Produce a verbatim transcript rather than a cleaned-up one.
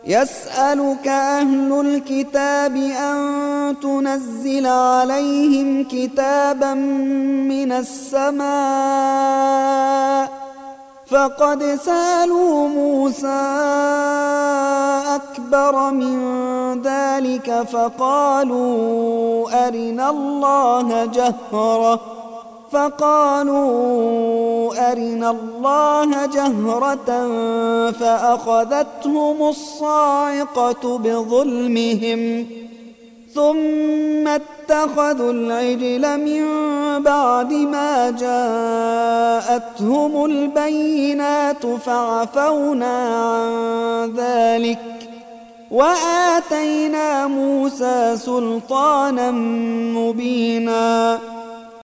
يسألك أهل الكتاب أن تنزل عليهم كتابا من السماء فقد سألوا موسى أكبر من ذلك فقالوا أرنا الله جهرة فقالوا أرنا الله جهرة فأخذتهم الصاعقة بظلمهم ثم اتخذوا العجل من بعد ما جاءتهم البينات فعفونا عن ذلك وآتينا موسى سلطانا مبينا